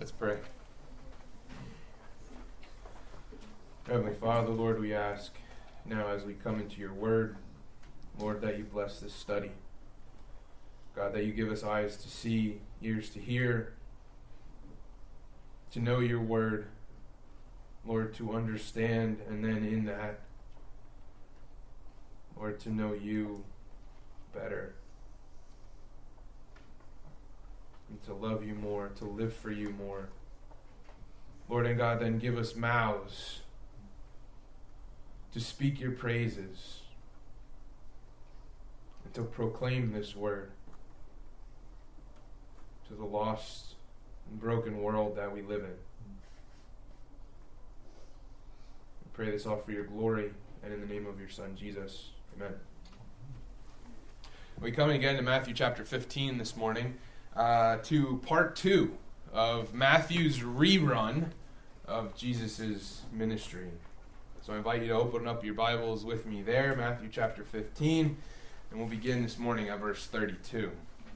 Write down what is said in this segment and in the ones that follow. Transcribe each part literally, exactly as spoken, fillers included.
Let's pray. Heavenly Father, Lord, we ask now as we come into your word, Lord, that you bless this study. God, that you give us eyes to see, ears to hear, to know your word, Lord, to understand, and then in that, Lord, to know you better, and to love you more, to live for you more. Lord and God, then give us mouths to speak your praises and to proclaim this word to the lost and broken world that we live in. We pray this all for your glory and in the name of your Son, Jesus. Amen. We come again to Matthew chapter fifteen this morning, uh, to part two of Matthew's rerun of Jesus' ministry. So I invite you to open up your Bibles with me there, Matthew chapter fifteen, and we'll begin this morning at verse thirty-two.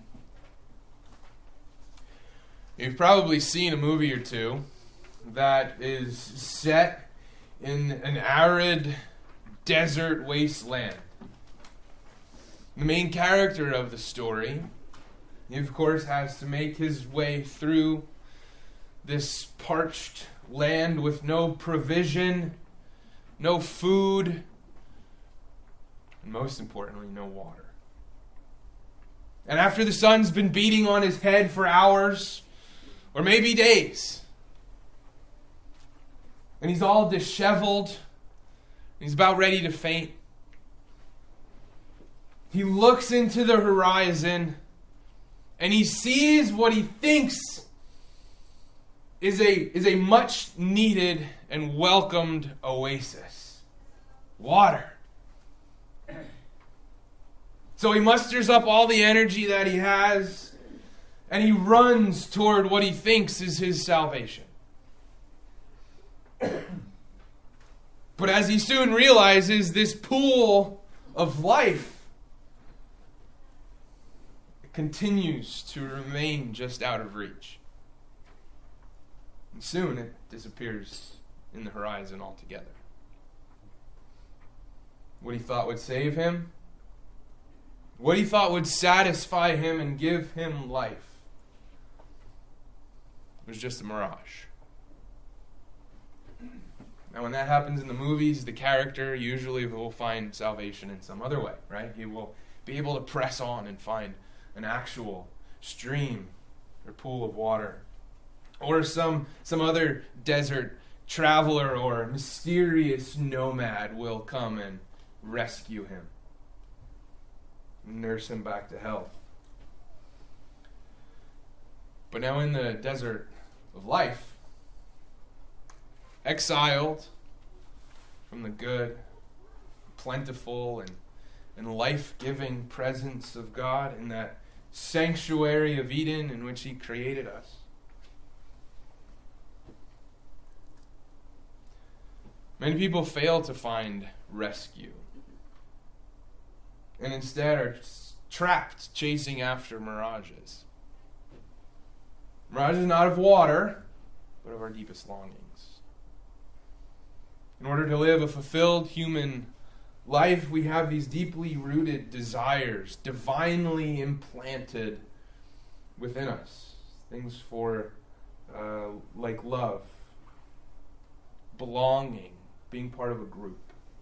You've probably seen a movie or two that is set in an arid desert wasteland. The main character of the story, he of course has to make his way through this parched land with no provision, no food, and most importantly, no water. And after the sun's been beating on his head for hours, or maybe days, and he's all disheveled, he's about ready to faint, he looks into the horizon, and he sees what he thinks is a, is a much needed and welcomed oasis. Water. So he musters up all the energy that he has, and he runs toward what he thinks is his salvation. But as he soon realizes, this pool of life continues to remain just out of reach. And soon it disappears in the horizon altogether. What he thought would save him, what he thought would satisfy him and give him life, was just a mirage. Now when that happens in the movies, the character usually will find salvation in some other way, right? He will be able to press on and find an actual stream or pool of water, or some some other desert traveler or mysterious nomad will come and rescue him, nurse him back to health. But now in the desert of life, exiled from the good, plentiful, and, and life-giving presence of God in that sanctuary of Eden in which he created us, many people fail to find rescue, and instead are trapped chasing after mirages. Mirages not of water, but of our deepest longings. In order to live a fulfilled human life, we have these deeply rooted desires, divinely implanted within us. Things for, uh, like love, belonging, being part of a group,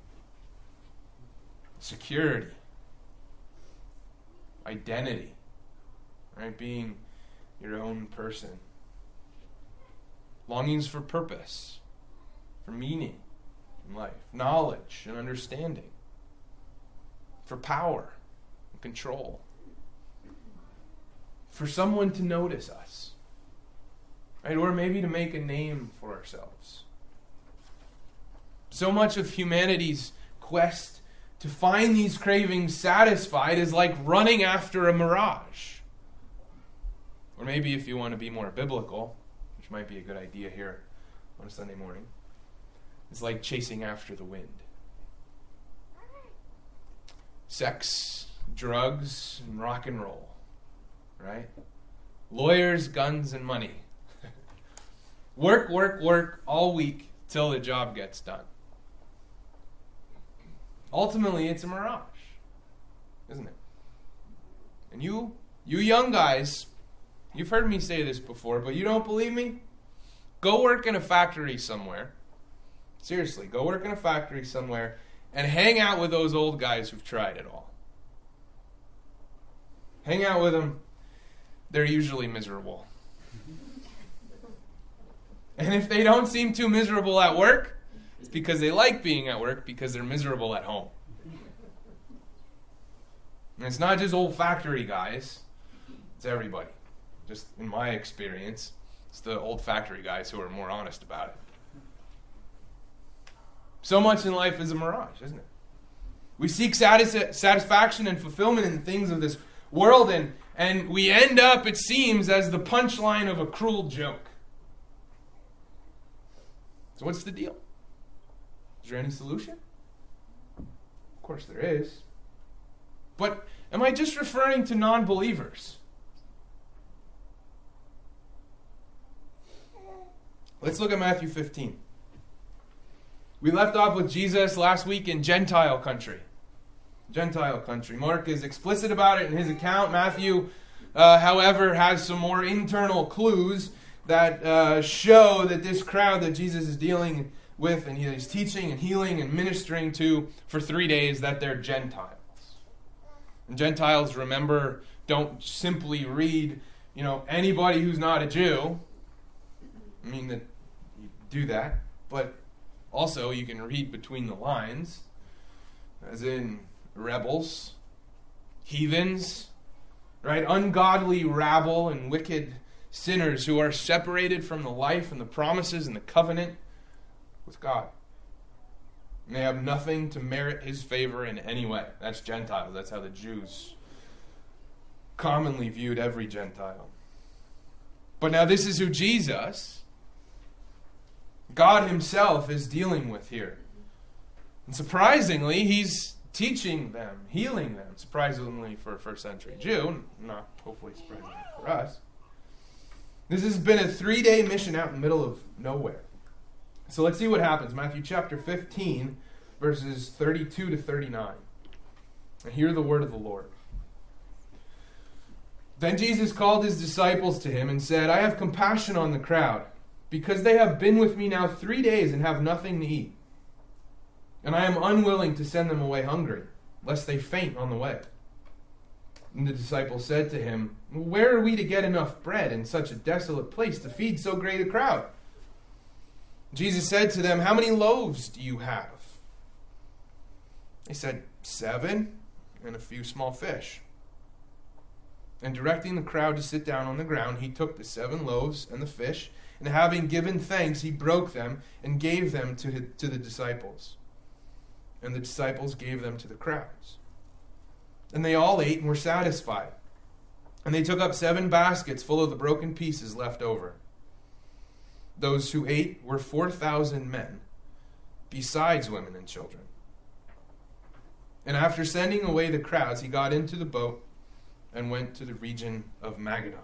security, identity, right? Being your own person. Longings for purpose, for meaning in life, knowledge and understanding, for power and control, for someone to notice us, right? Or maybe to make a name for ourselves. So much of humanity's quest to find these cravings satisfied is like running after a mirage. Or maybe if you want to be more biblical, which might be a good idea here on a Sunday morning, it's like chasing after the wind. Sex, drugs, and rock and roll, right? Lawyers, guns, and money. Work, work, work all week till the job gets done. Ultimately, it's a mirage, isn't it? And you, you young guys, you've heard me say this before, but you don't believe me? Go work in a factory somewhere. Seriously, go work in a factory somewhere and hang out with those old guys who've tried it all. Hang out with them. They're usually miserable. And if they don't seem too miserable at work, it's because they like being at work because they're miserable at home. And it's not just old factory guys. It's everybody. Just in my experience, it's the old factory guys who are more honest about it. So much in life is a mirage, isn't it? We seek satis- satisfaction and fulfillment in the things of this world, and, and we end up, it seems, as the punchline of a cruel joke. So what's the deal? Is there any solution? Of course there is. But am I just referring to non-believers? Let's look at Matthew fifteen. We left off with Jesus last week in Gentile country. Gentile country. Mark is explicit about it in his account. Matthew, uh, however, has some more internal clues that uh, show that this crowd that Jesus is dealing with and he's teaching and healing and ministering to for three days, that they're Gentiles. And Gentiles, remember, don't simply read, you know, anybody who's not a Jew. I mean, that you do that, but also you can read between the lines, as in rebels, heathens, right? Ungodly rabble and wicked sinners who are separated from the life and the promises and the covenant with God. And they have nothing to merit his favor in any way. That's Gentiles. That's how the Jews commonly viewed every Gentile. But now this is who Jesus, God himself, is dealing with here. And surprisingly, he's teaching them, healing them, surprisingly for a first century Jew, not hopefully surprisingly for us. This has been a three-day mission out in the middle of nowhere. So let's see what happens. Matthew chapter fifteen, verses thirty-two to thirty-nine. And hear the word of the Lord. Then Jesus called his disciples to him and said, I have compassion on the crowd, because they have been with me now three days and have nothing to eat. And I am unwilling to send them away hungry, lest they faint on the way. And the disciples said to him, where are we to get enough bread in such a desolate place to feed so great a crowd? Jesus said to them, how many loaves do you have? They said, seven, and a few small fish. And directing the crowd to sit down on the ground, he took the seven loaves and the fish, and having given thanks, he broke them and gave them to, his, to the disciples. And the disciples gave them to the crowds. And they all ate and were satisfied. And they took up seven baskets full of the broken pieces left over. Those who ate were four thousand men, besides women and children. And after sending away the crowds, he got into the boat and went to the region of Magadan.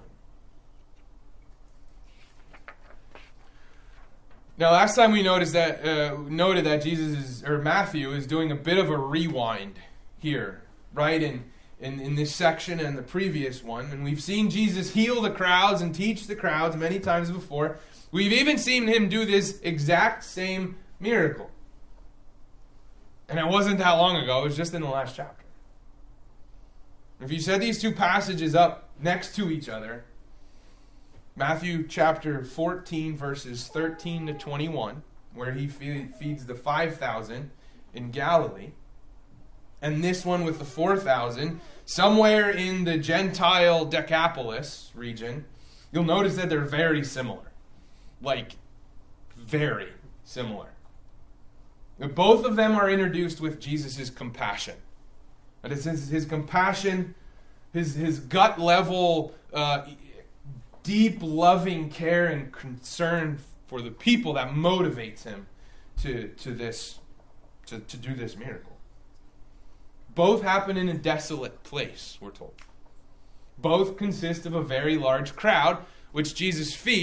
Now, last time we noticed that uh, noted that Jesus is, or Matthew is doing a bit of a rewind here, right in, in in this section and the previous one, and we've seen Jesus heal the crowds and teach the crowds many times before. We've even seen him do this exact same miracle, and it wasn't that long ago. It was just in the last chapter. If you set these two passages up next to each other, Matthew chapter fourteen, verses thirteen to twenty-one, where he feeds the five thousand in Galilee, and this one with the four thousand, somewhere in the Gentile Decapolis region, you'll notice that they're very similar. Like, very similar. Both of them are introduced with Jesus' compassion. And it's his, his compassion, his, his gut-level, uh, deep, loving care and concern for the people that motivates him to, to this, to, to do this miracle. Both happen in a desolate place, we're told. Both consist of a very large crowd, which Jesus feeds,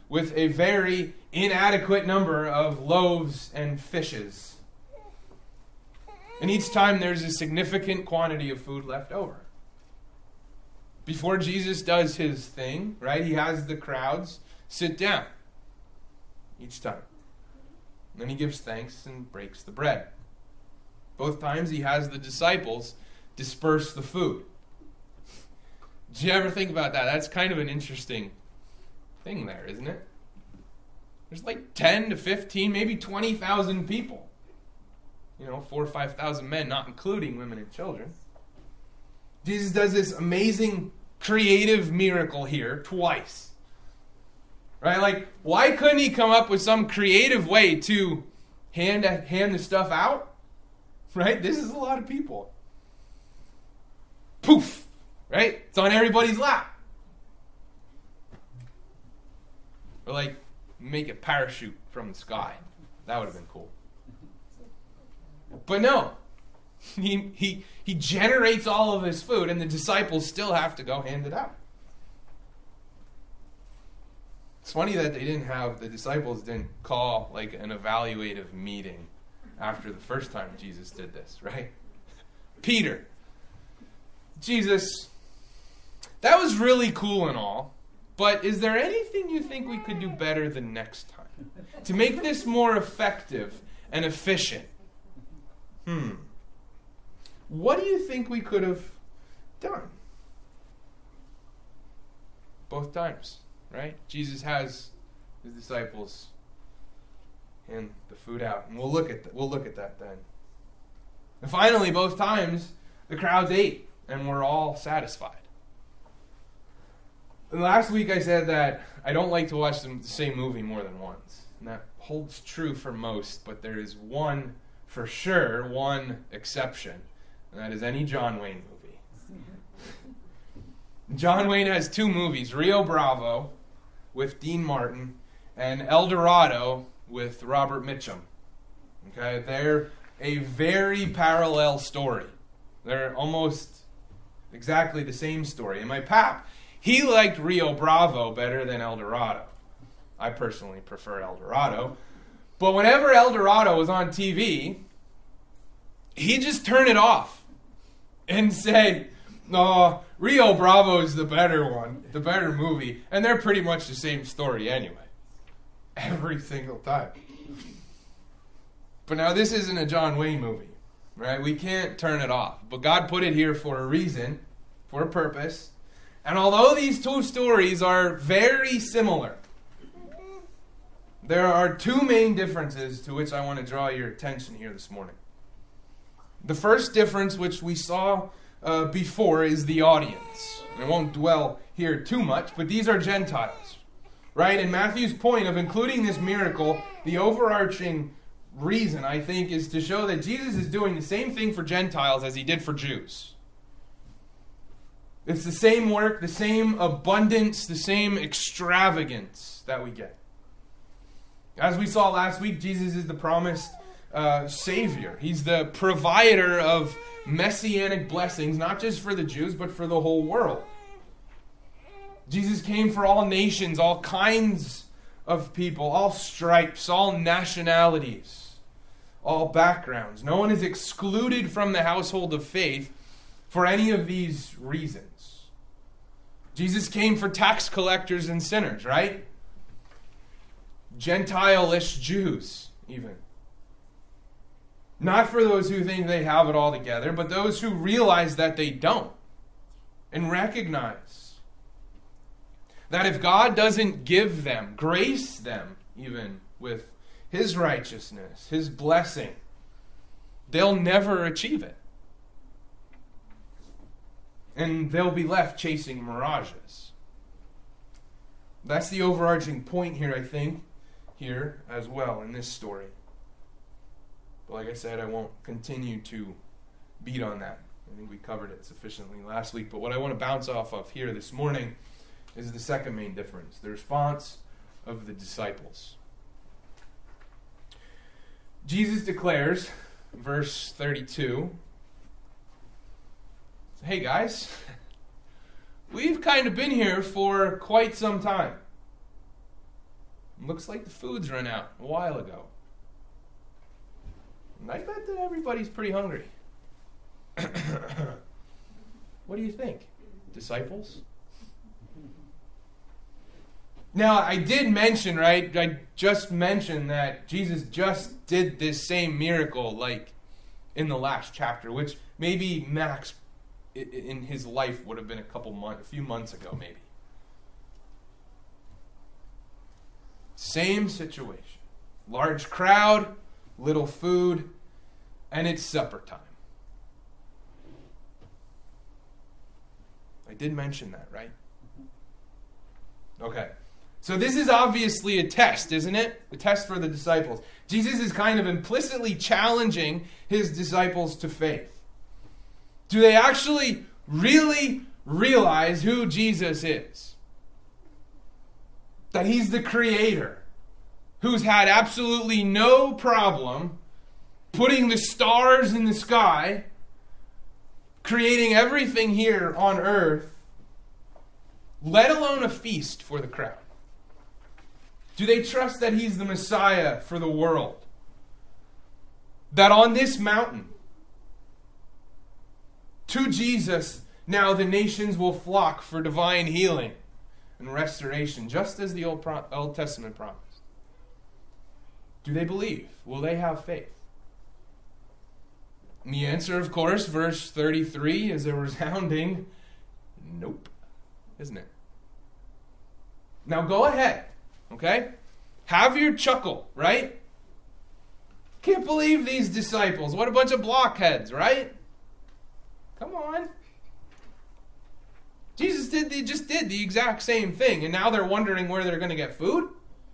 with a very inadequate number of loaves and fishes. And each time there's a significant quantity of food left over. Before Jesus does his thing, right, he has the crowds sit down each time. And then he gives thanks and breaks the bread. Both times he has the disciples disperse the food. Did you ever think about that? That's kind of an interesting thing there, isn't it? There's like ten to fifteen, maybe twenty thousand people. You know, four or five thousand men, not including women and children. Jesus does this amazing creative miracle here twice. Right? Like, why couldn't he come up with some creative way to hand, hand the stuff out? Right? This is a lot of people. Poof! Right? It's on everybody's lap. Or like, make a parachute from the sky. That would have been cool. But no. He, he, he generates all of his food, and the disciples still have to go hand it out. It's funny that they didn't have, the disciples didn't call like an evaluative meeting after the first time Jesus did this, right? Peter. Jesus, that was really cool and all, but is there anything you think we could do better the next time? To make this more effective and efficient? Hmm. What do you think we could have done? Both times, right? Jesus has his disciples hand the food out, and we'll look at th- we'll look at that then. And finally, both times the crowds ate, and we're all satisfied. And last week I said that I don't like to watch the same movie more than once, and that holds true for most. But there is one, for sure, one exception. And that is any John Wayne movie. John Wayne has two movies, Rio Bravo with Dean Martin and El Dorado with Robert Mitchum. Okay, they're a very parallel story. They're almost exactly the same story. And my pap, he liked Rio Bravo better than El Dorado. I personally prefer El Dorado. But whenever El Dorado was on T V, he'd just turn it off and say, no, Rio Bravo is the better one, the better movie. And they're pretty much the same story anyway. Every single time. But now this isn't a John Wayne movie, right? We can't turn it off. But God put it here for a reason, for a purpose. And although these two stories are very similar, there are two main differences to which I want to draw your attention here this morning. The first difference, which we saw uh, before, is the audience. And I won't dwell here too much, but these are Gentiles, right? And Matthew's point of including this miracle, the overarching reason, I think, is to show that Jesus is doing the same thing for Gentiles as he did for Jews. It's the same work, the same abundance, the same extravagance that we get. As we saw last week, Jesus is the promised Uh, Savior. He's the provider of messianic blessings, not just for the Jews, but for the whole world. Jesus came for all nations, all kinds of people, all stripes, all nationalities, all backgrounds. No one is excluded from the household of faith for any of these reasons. Jesus came for tax collectors and sinners, right? Gentile-ish Jews, even. Not for those who think they have it all together, but those who realize that they don't. And recognize that if God doesn't give them, grace them even with his righteousness, his blessing, they'll never achieve it. And they'll be left chasing mirages. That's the overarching point here, I think, here as well in this story. But like I said, I won't continue to beat on that. I think we covered it sufficiently last week. But what I want to bounce off of here this morning is the second main difference, the response of the disciples. Jesus declares, verse thirty-two, hey guys, we've kind of been here for quite some time. Looks like the food's run out a while ago. And I bet that everybody's pretty hungry. What do you think? Disciples? Now, I did mention, right? I just mentioned that Jesus just did this same miracle, like, in the last chapter, which maybe Max, in his life, would have been a couple months, a few months ago, maybe. Same situation. Large crowd, little food, and it's supper time. I did mention that, right? Okay. So this is obviously a test, isn't it? A test for the disciples. Jesus is kind of implicitly challenging his disciples to faith. Do they actually really realize who Jesus is? That he's the creator, who's had absolutely no problem putting the stars in the sky, creating everything here on earth, let alone a feast for the crowd. Do they trust that he's the Messiah for the world? That on this mountain, to Jesus, now the nations will flock for divine healing and restoration, just as the Old, Pro- Old Testament promised. Do they believe? Will they have faith? And the answer, of course, verse thirty-three is a resounding nope, isn't it? Now go ahead, okay? Have your chuckle, right? Can't believe these disciples. What a bunch of blockheads, right? Come on. Jesus did they just did the exact same thing, and now they're wondering where they're going to get food?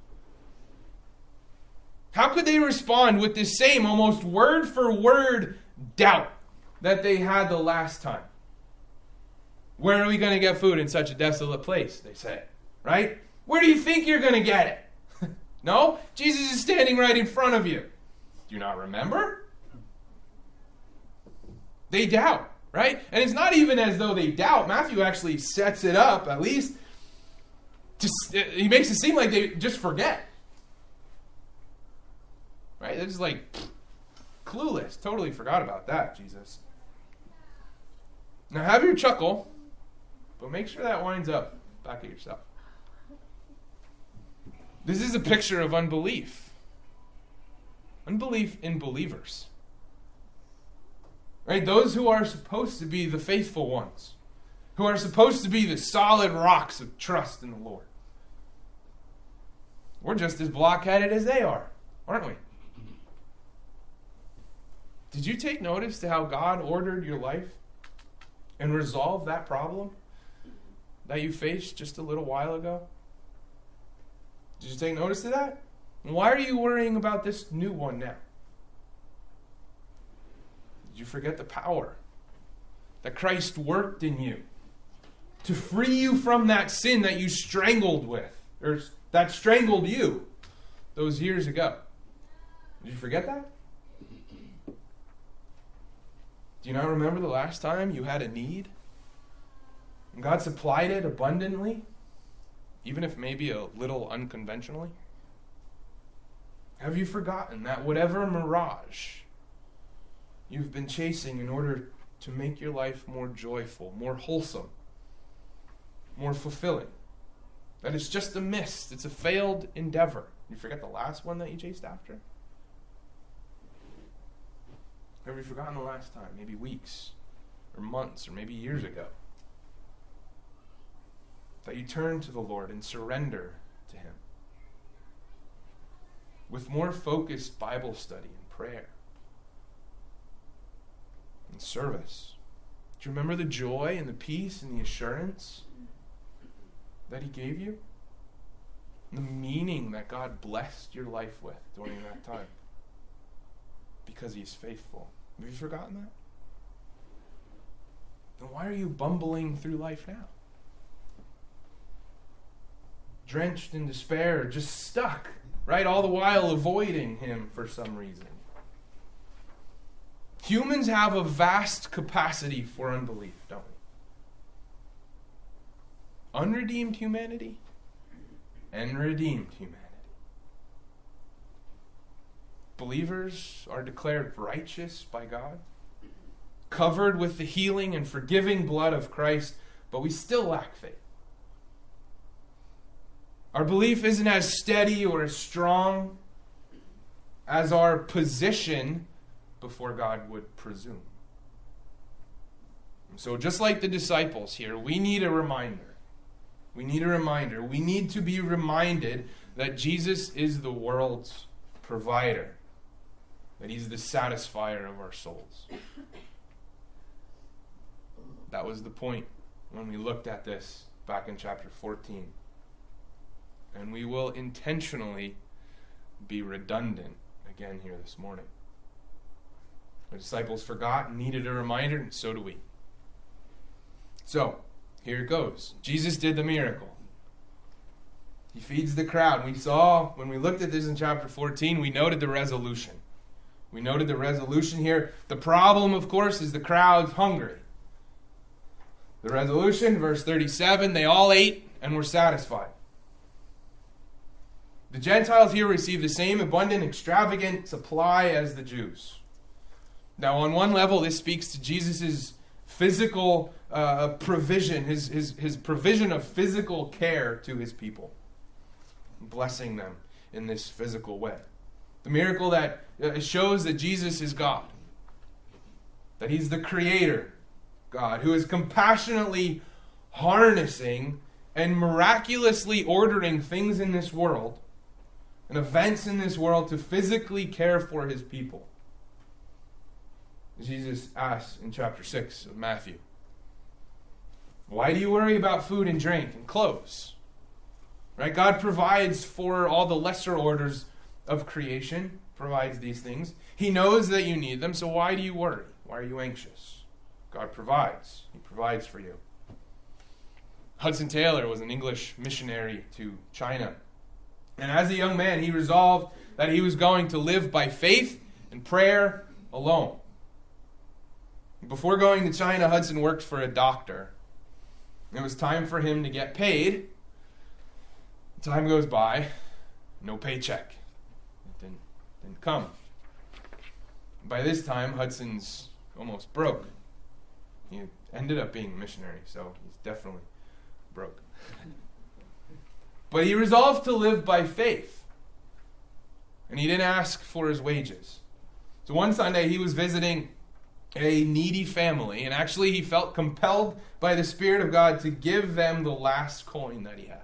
How could they respond with this same almost word for word doubt that they had the last time? Where are we going to get food in such a desolate place, they say, right? Where do you think you're going to get it? No? Jesus is standing right in front of you. Do you not remember? They doubt, right? And it's not even as though they doubt. Matthew actually sets it up, at least. Just, he makes it seem like they just forget. Right? They're just like clueless. Totally forgot about that, Jesus. Now have your chuckle, but make sure that winds up back at yourself. This is a picture of unbelief. Unbelief in believers. Right? Those who are supposed to be the faithful ones. Who are supposed to be the solid rocks of trust in the Lord. We're just as blockheaded as they are, aren't we? Did you take notice to how God ordered your life and resolved that problem that you faced just a little while ago? Did you take notice to that? And why are you worrying about this new one now? Did you forget the power that Christ worked in you to free you from that sin that you strangled with, or that strangled you those years ago? Did you forget that? Do you not remember the last time you had a need? And God supplied it abundantly, even if maybe a little unconventionally? Have you forgotten that whatever mirage you've been chasing in order to make your life more joyful, more wholesome, more fulfilling, that it's just a mist, it's a failed endeavor? You forget the last one that you chased after? Have you forgotten the last time? Maybe weeks, or months, or maybe years ago, that you turn to the Lord and surrender to Him with more focused Bible study and prayer and service. Do you remember the joy and the peace and the assurance that He gave you? The meaning that God blessed your life with during that time? Because He's faithful. Have you forgotten that? Then why are you bumbling through life now? Drenched in despair, just stuck, right? All the while avoiding Him for some reason. Humans have a vast capacity for unbelief, don't we? Unredeemed humanity and redeemed humanity. believers are declared righteous by God, covered with the healing and forgiving blood of Christ, but we still lack faith. Our belief isn't as steady or as strong as our position before God would presume. So just like the disciples here, we need a reminder. We need a reminder. We need to be reminded that Jesus is the world's provider, that he's the satisfier of our souls. That was the point when we looked at this back in chapter fourteen. And we will intentionally be redundant again here this morning. The disciples forgot and needed a reminder, and so do we. So, here it goes. Jesus did the miracle. He feeds the crowd. We saw, when we looked at this in chapter fourteen, we noted the resolution. We noted the resolution here. The problem, of course, is the crowd's hungry. The resolution, verse thirty-seven, they all ate and were satisfied. The Gentiles here receive the same abundant, extravagant supply as the Jews. Now, on one level, this speaks to Jesus' physical uh, provision, his, his, his provision of physical care to his people, blessing them in this physical way. The miracle that uh, shows that Jesus is God, that he's the creator God, who is compassionately harnessing and miraculously ordering things in this world and events in this world to physically care for his people. Jesus asks in chapter six of Matthew, why do you worry about food and drink and clothes? Right? God provides for all the lesser orders of creation, provides these things. He knows that you need them, so why do you worry? Why are you anxious? God provides. He provides for you. Hudson Taylor was an English missionary to China. And as a young man, he resolved that he was going to live by faith and prayer alone. Before going to China, Hudson worked for a doctor. It was time for him to get paid. Time goes by, no paycheck. It didn't, didn't come. By this time, Hudson's almost broke. He ended up being a missionary, so he's definitely broke. But he resolved to live by faith. And he didn't ask for his wages. So one Sunday he was visiting a needy family, and actually he felt compelled by the Spirit of God to give them the last coin that he had.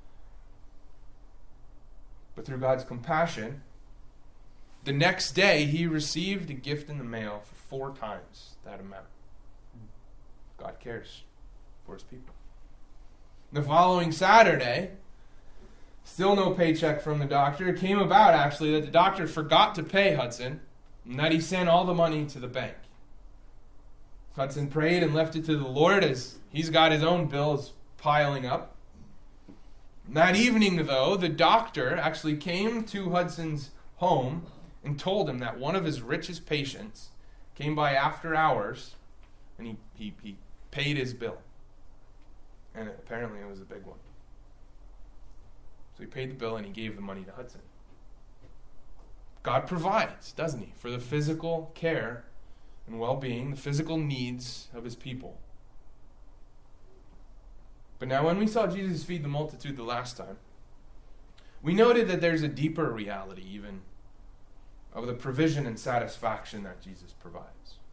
But through God's compassion, the next day he received a gift in the mail for four times that amount. God cares for his people. The following Saturday, still no paycheck from the doctor. It came about, actually, that the doctor forgot to pay Hudson and that he sent all the money to the bank. Hudson prayed and left it to the Lord as he's got his own bills piling up. That evening, though, the doctor actually came to Hudson's home and told him that one of his richest patients came by after hours and he, he, he paid his bill. And apparently it was a big one. So he paid the bill and he gave the money to Hudson. God provides, doesn't he, for the physical care and well-being, the physical needs of his people. But now when we saw Jesus feed the multitude the last time, we noted that there's a deeper reality even of the provision and satisfaction that Jesus provides.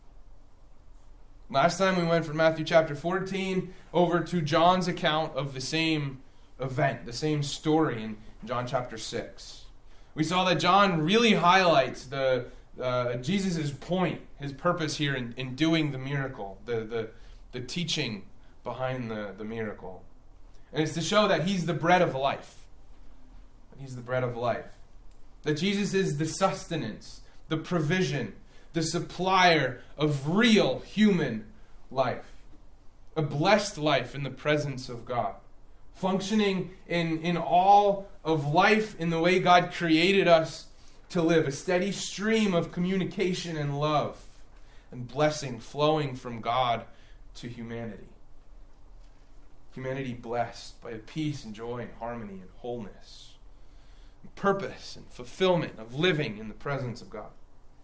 Last time we went from Matthew chapter fourteen over to John's account of the same event, the same story in John chapter six. We saw that John really highlights the uh, Jesus' point, his purpose here in, in doing the miracle, the, the, the teaching behind the, the miracle. And it's to show that he's the bread of life. He's the bread of life. That Jesus is the sustenance, the provision, the supplier of real human life. A blessed life in the presence of God. Functioning in, in all of life in the way God created us to live. A steady stream of communication and love and blessing flowing from God to humanity. Humanity blessed by the peace and joy and harmony and wholeness and purpose and fulfillment of living in the presence of God.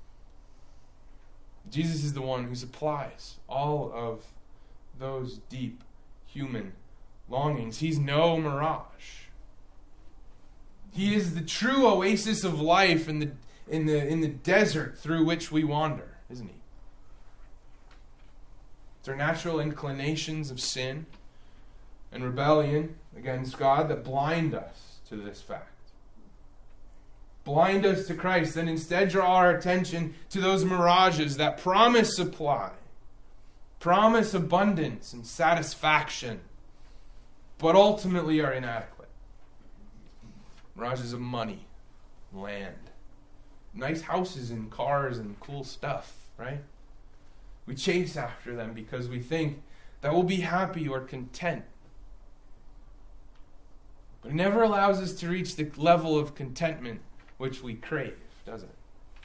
Jesus is the one who supplies all of those deep human longings. He's no mirage. He is the true oasis of life in the in the in the desert through which we wander, isn't he? It's our natural inclinations of sin and rebellion against God that blind us to this fact. Blind us to Christ, and instead draw our attention to those mirages that promise supply, promise abundance and satisfaction, but ultimately are inadequate. Mirages of money, land, nice houses and cars and cool stuff, right? We chase after them because we think that we'll be happy or content. But it never allows us to reach the level of contentment which we crave, does it?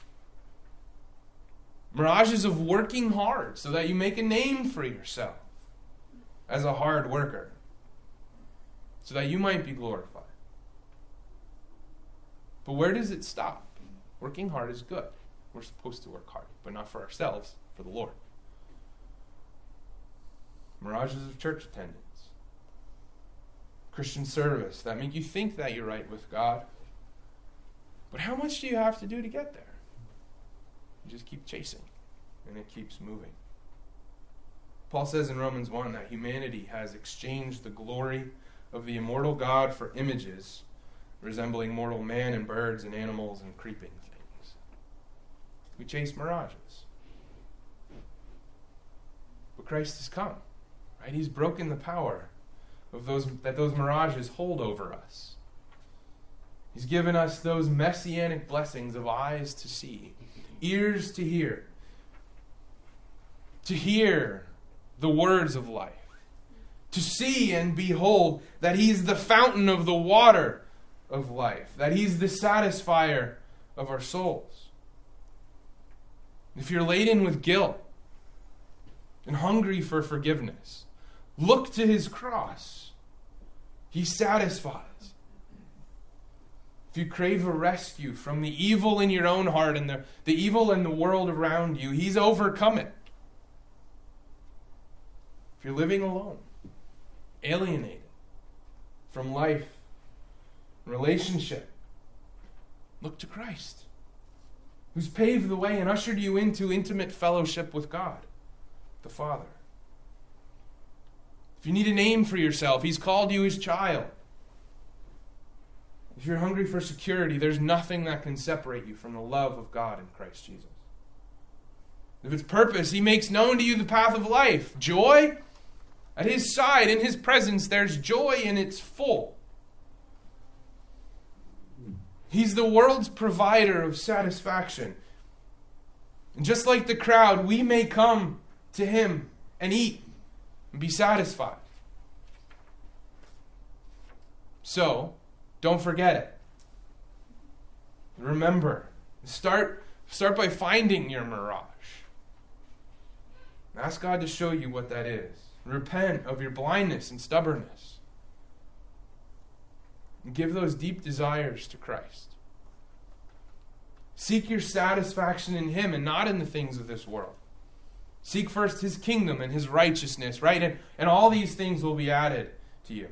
Mirages of working hard so that you make a name for yourself as a hard worker, so that you might be glorified. But where does it stop? Working hard is good. We're supposed to work hard, but not for ourselves, for the Lord. Mirages of church attendance, Christian service that make you think that you're right with God. But how much do you have to do to get there? You just keep chasing, and it keeps moving. Paul says in Romans one that humanity has exchanged the glory of the immortal God for images resembling mortal man and birds and animals and creeping things. We chase mirages. But Christ has come, right? He's broken the power of those that those mirages hold over us. He's given us those messianic blessings of eyes to see, ears to hear, to hear the words of life, to see and behold that He's the fountain of the water of life, that He's the satisfier of our souls. If you're laden with guilt and hungry for forgiveness, look to His cross. He satisfies. If you crave a rescue from the evil in your own heart and the, the evil in the world around you, He's overcome it. If you're living alone, alienated from life, relationship, look to Christ, who's paved the way and ushered you into intimate fellowship with God, the Father. If you need a name for yourself, He's called you His child. If you're hungry for security, there's nothing that can separate you from the love of God in Christ Jesus. If it's purpose, He makes known to you the path of life. Joy? At His side, in His presence, there's joy and it's full. He's the world's provider of satisfaction. And just like the crowd, we may come to Him and eat and be satisfied. So, don't forget it. Remember, start, start by finding your mirage. Ask God to show you what that is. Repent of your blindness and stubbornness. And give those deep desires to Christ. Seek your satisfaction in Him and not in the things of this world. Seek first His kingdom and His righteousness, right? And, and all these things will be added to you.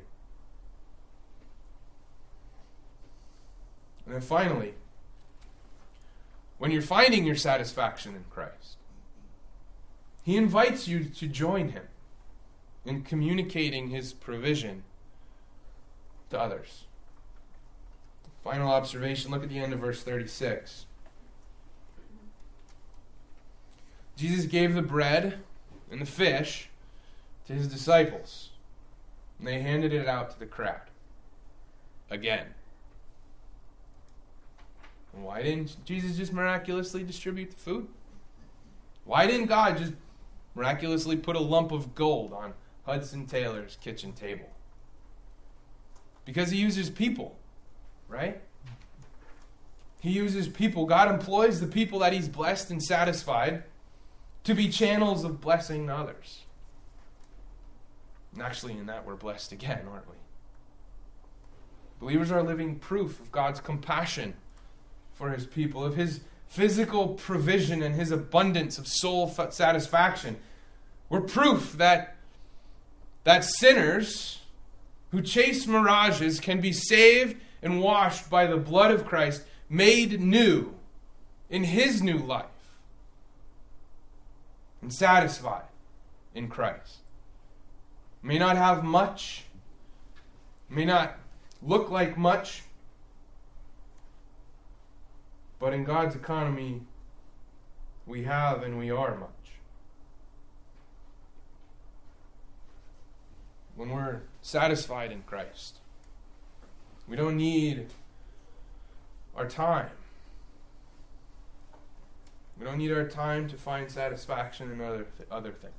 And then finally, when you're finding your satisfaction in Christ, He invites you to join Him in communicating His provision to others. Final observation, look at the end of verse thirty-six. Jesus gave the bread and the fish to His disciples, and they handed it out to the crowd. Again. And why didn't Jesus just miraculously distribute the food? Why didn't God just miraculously put a lump of gold on Hudson Taylor's kitchen table? Because He uses people, right? He uses people. God employs the people that He's blessed and satisfied to be channels of blessing to others. And actually in that we're blessed again, aren't we? Believers are living proof of God's compassion for his people, of his physical provision and his abundance of soul satisfaction. We're proof that, that sinners who chase mirages can be saved and washed by the blood of Christ, made new in his new life, and satisfied in Christ. May not have much, may not look like much, but in God's economy, we have and we are much. When we're satisfied in Christ, we don't need our time. We don't need our time to find satisfaction in other th- other things.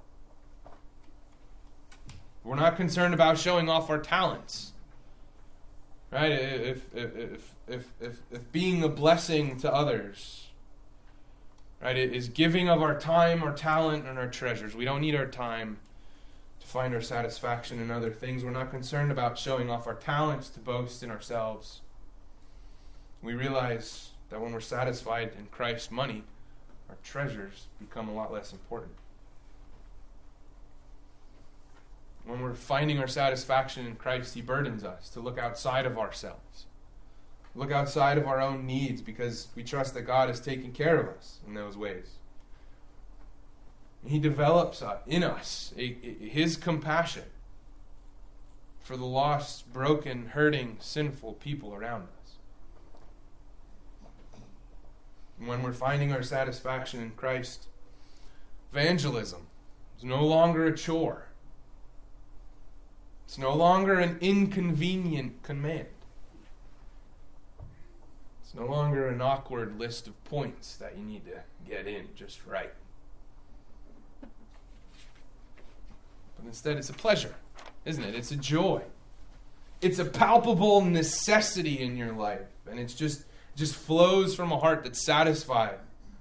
We're not concerned about showing off our talents. Right? If if if if if, if being a blessing to others, right, it is giving of our time, our talent, and our treasures. We don't need our time to find our satisfaction in other things. We're not concerned about showing off our talents to boast in ourselves. We realize that when we're satisfied in Christ's money, our treasures become a lot less important. When we're finding our satisfaction in Christ, he burdens us to look outside of ourselves. Look outside of our own needs because we trust that God is taking care of us in those ways. He develops in us a, a, his compassion for the lost, broken, hurting, sinful people around us. When we're finding our satisfaction in Christ, evangelism is no longer a chore. It's no longer an inconvenient command. It's no longer an awkward list of points that you need to get in just right. But instead, it's a pleasure, isn't it? It's a joy. It's a palpable necessity in your life. And it's just just flows from a heart that's satisfied.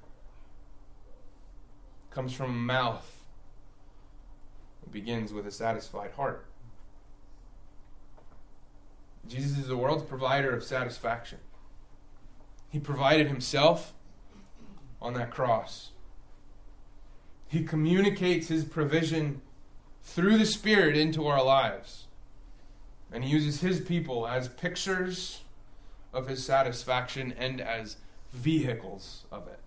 Comes from a mouth. It begins with a satisfied heart. Jesus is the world's provider of satisfaction. He provided himself on that cross. He communicates his provision through the Spirit into our lives. And he uses his people as pictures of his satisfaction and as vehicles of it.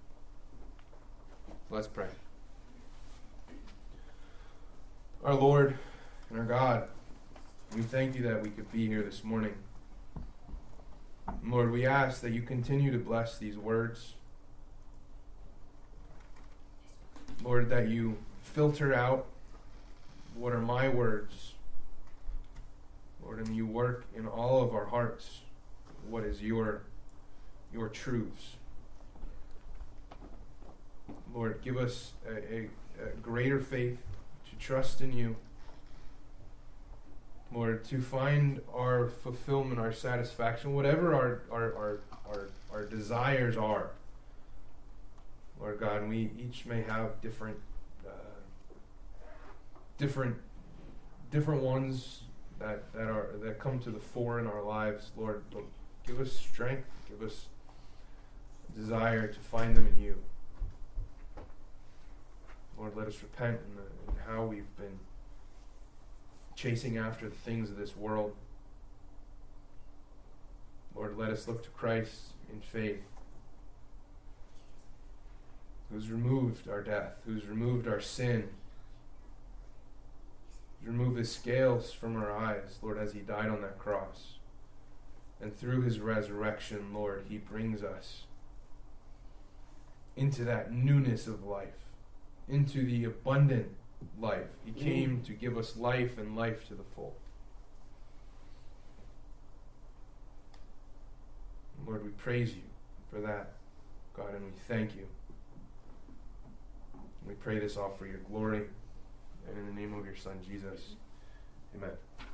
Let's pray. Our Lord and our God, we thank you that we could be here this morning. Lord, we ask that you continue to bless these words. Lord, that you filter out what are my words. Lord, and you work in all of our hearts what is your, your truths. Lord, give us a, a, a greater faith to trust in you. Lord, to find our fulfillment, our satisfaction, whatever our our, our, our, our desires are. Lord God, we each may have different uh, different different ones that, that are that come to the fore in our lives. Lord, give us strength, give us a desire to find them in you. Lord, let us repent in, the, in how we've been chasing after the things of this world. Lord, let us look to Christ in faith, who's removed our death, who's removed our sin, who's removed the scales from our eyes, Lord, as he died on that cross. And through his resurrection, Lord, he brings us into that newness of life, into the abundant life. He came to give us life and life to the full. Lord, we praise you for that, God, and we thank you. We pray this all for your glory, and in the name of your Son, Jesus. Amen.